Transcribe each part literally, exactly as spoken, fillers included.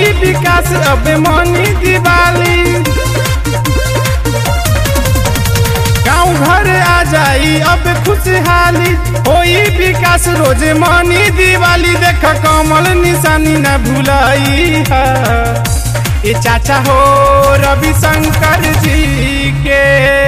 विकास अब मनी दिवाली। गाँव घर आ जाई अब खुशहाली, होई विकास रोज मनी दिवाली। देख कमल निशानी न भुलाई है, ये चाचा हो रविशंकर जी के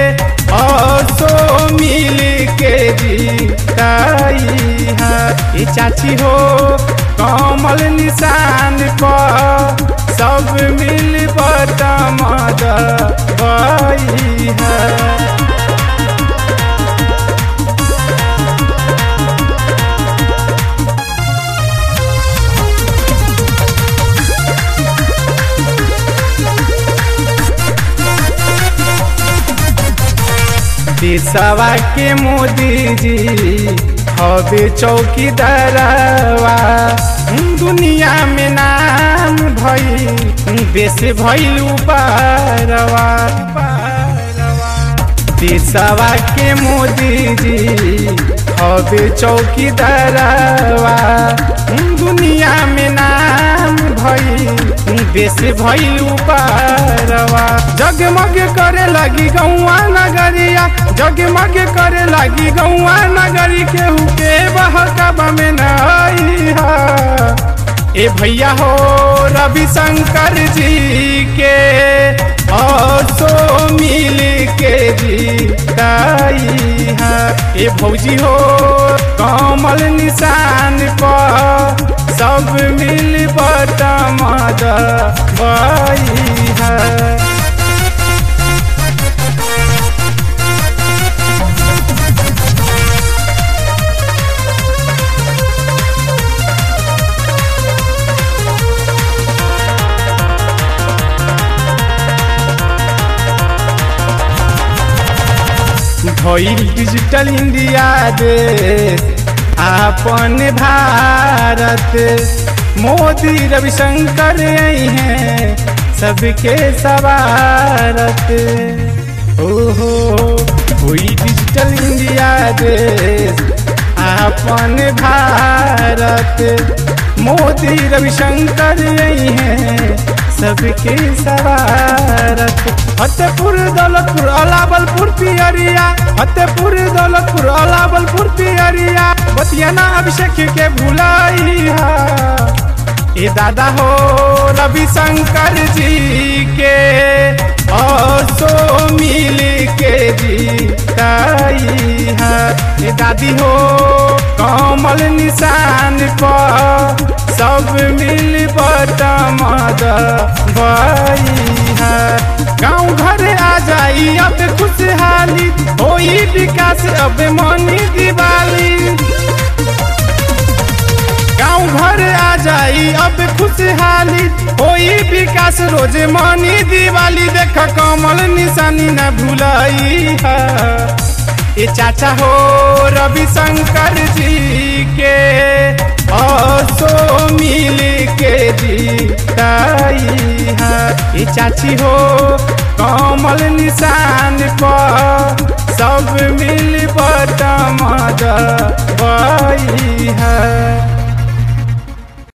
असो मिल के जीताई है। ये चाची हो कमल निशान पर सब मिल बटमद गई है। देशवा के मोदी जी हवे चौकीदारवा, दुनिया में नाम भई देश भइल पारवा। देशवा के मोदी जी हवे चौकीदारवा, दुनिया में नाम भई देश भइल पारवा। जगमग करे लगी गौआ नगरिया, जगमग करे लगी गौआ नगरी। केहू के बहकबा में नहीं है, ए भैया हो रविशंकर जी के असो मिल के जीताई है। ए भौजी हो कमल निशान पर सब मिल बटमद गई है। भइल डिजिटल इंडिया देश आपन भारत, मोदी रविशंकर आई हैं सबके सवारत। ओहो हुई डिजिटल इंडिया देश आपन भारत, मोदी रविशंकर आई हैं सबके सवारत। फतेहपुर दौलतपुर अलावलपुर पियरिया, फतेहपुर दौलतपुर अलावलपुर पियरिया। बतियाना अभिषेक के भुलाई है, ए दादा हो रविशंकर जी के असो मिल के जीताई है। ए दादी हो कमल निशान पर सब मिल बटमद गई है। गाँव घर आ जाई अब खुशहाली, होई विकास अब मनी दिवाली। गाँव घर आ जाई अब खुशहाली, होई विकास रोज मनी दिवाली। देख कमल निशानी न भुलाई है, ये चाचा हो रविशंकर जी के असो मिल के जीताई है। ये चाची हो कमल निशान पर सब मिल बटमद गई है।